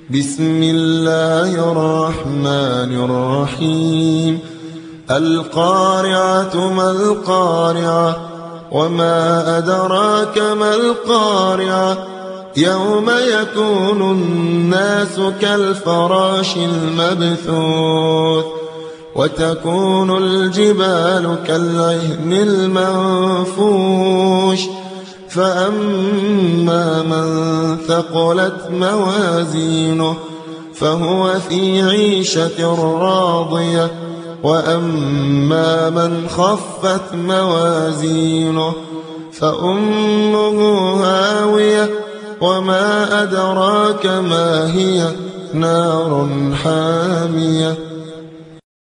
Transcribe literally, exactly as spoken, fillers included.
بسم الله الرحمن الرحيم القارعة ما القارعة وما أدراك ما القارعة يوم يكون الناس كالفراش المبثوث وتكون الجبال كالعهن المنفوش فأما من ثقلت موازينه فهو في عيشة راضية وأما من خفت موازينه فأمه هاوية وما أدراك ما هي نار حامية